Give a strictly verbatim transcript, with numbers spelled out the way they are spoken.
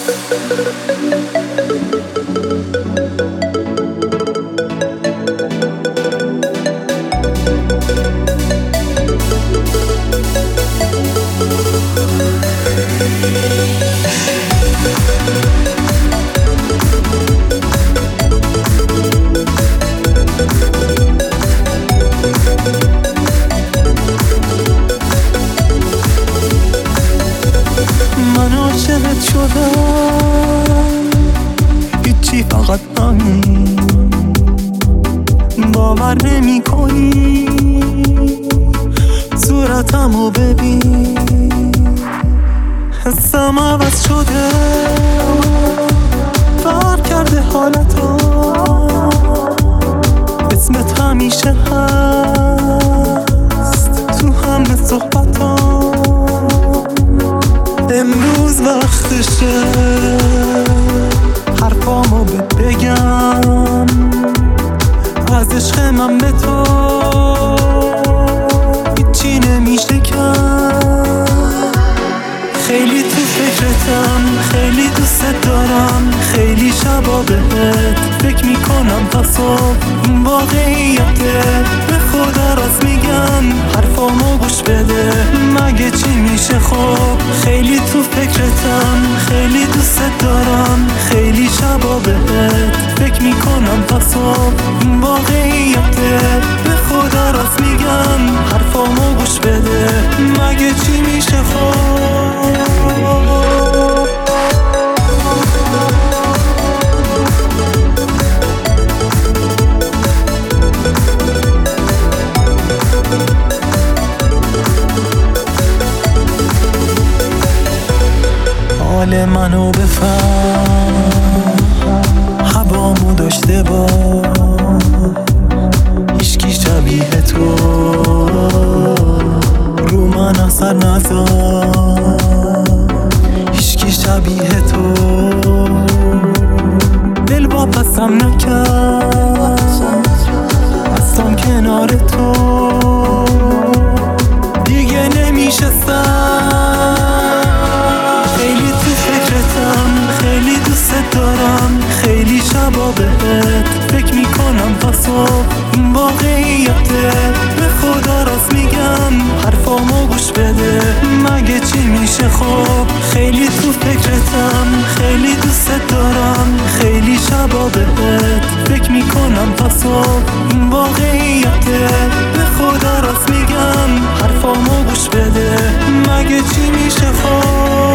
من عاشقت شدم، هیچی فقط همین. باور نمی کنی صورتمو ببین، حسم عوض شده، فرق کرده حالتا، اسمت همیشه هست تو همه صحبتا. امروز وقتشه حرفامو بهت بگم، از عشق من به تو هیچی نمیشه کرد. خیلی تو فکرتم، خیلی دوست دارم، خیلی شبا بهت فکر میکنم تا صبح. واقعیته به خدا راست میگم، حرفامو گوش بده مگه چی میشه خب. خیلی تو فکرتم، خیلی دوست دارم، خیلی شبا بهت فکر میکنم تا صبح. واقعیته به خدا راست میگم، حرفامو گوش بده مگه چی میشه خب. حال منو بفهم، هوامو داشته با هیچکی شبیه تو رو من اثر نذار. هیچکی شبیه تو دل واپسم نکرد، هستم کنار تو دیگه نمیشه سر. خیلی تو فکرتم، خیلی دوست دارم، خیلی شبا بهت فکر میکنم تا صبح. واقعیته به خدا راست میگم، حرفامو گوش بده مگه چی میشه خب. خیلی تو فکرتم، خیلی دوست دارم، خیلی شبا بهت فکر میکنم تا صبح. واقعیته به خدا راست میگم، حرفامو گوش بده مگه چی میشه خب.